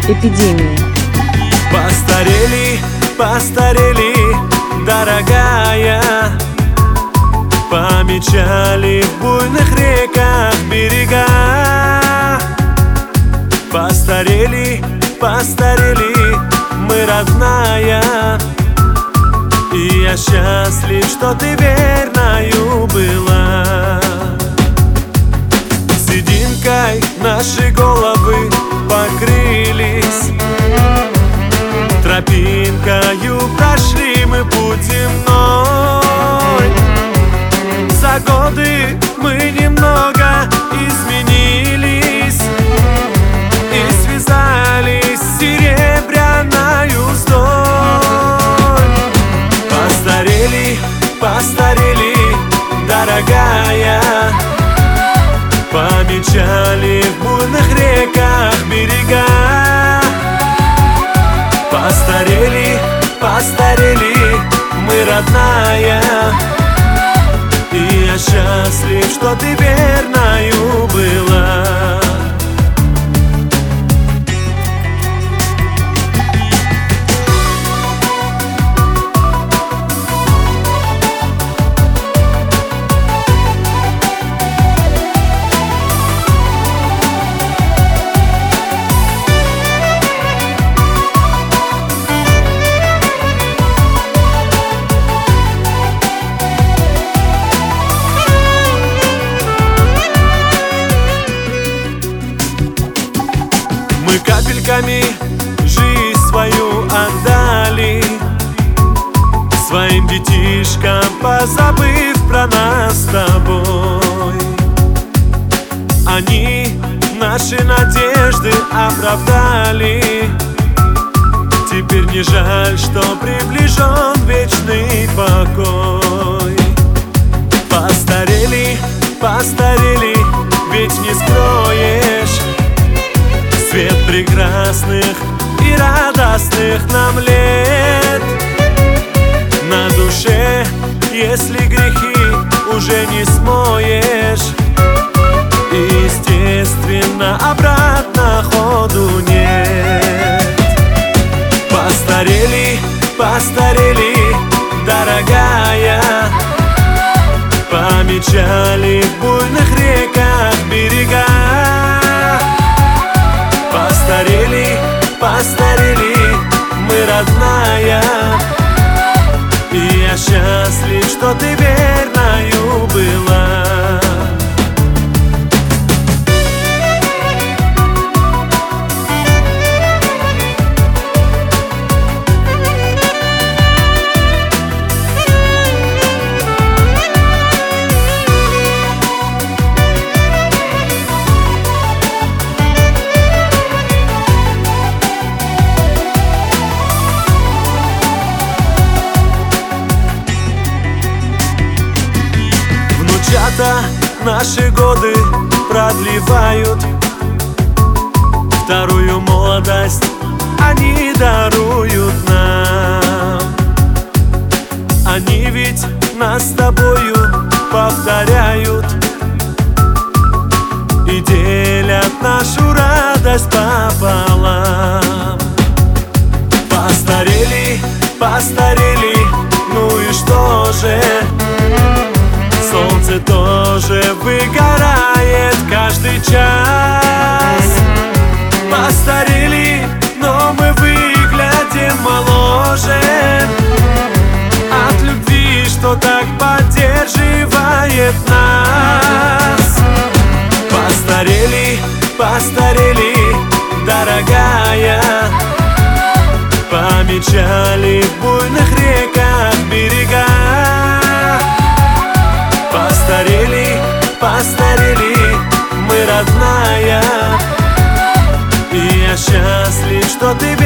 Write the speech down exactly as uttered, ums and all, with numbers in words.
Эпидемия. Постарели, постарели, дорогая, помечали в буйных реках берега. Постарели, постарели, мы, родная, и я счастлив, что ты верною была. Сединкой наши головы покрылись, тропинкою прошли мы путь земной. За годы мы немного изменились и связались с серебряною уздой. Постарели, постарели, дорогая, помечали в буйных реках берега. Постарели, постарели, мы, родная, и я счастлив, что ты верною была. Мы капельками жизнь свою отдали своим детишкам, позабыв про нас с тобой. Они наши надежды оправдали. Теперь не жаль, что приближен вечный покой. Постарели, постарели, ведь не скроешь свет прекрасных и радостных нам лет. На душе, если грехи уже не смоешь, и, естественно, обратно ходу нет. Постарели, постарели, дорогая, помечали в буйных реках берега. Постарели, постарели, мы, родная, и я счастлив, что ты верною была. Наши годы продлевают вторую молодость, они даруют нам. Они ведь нас с тобою повторяют и делят нашу радость пополам. Постарели, постарели, ну и что же? Солнце тоже выгорает каждый час. Постарели, но мы выглядим моложе от любви, что так поддерживает нас. Постарели, постарели, дорогая, помечали в буйных реках берега. Постарели, постарели, мы, родная, и я счастлив, что ты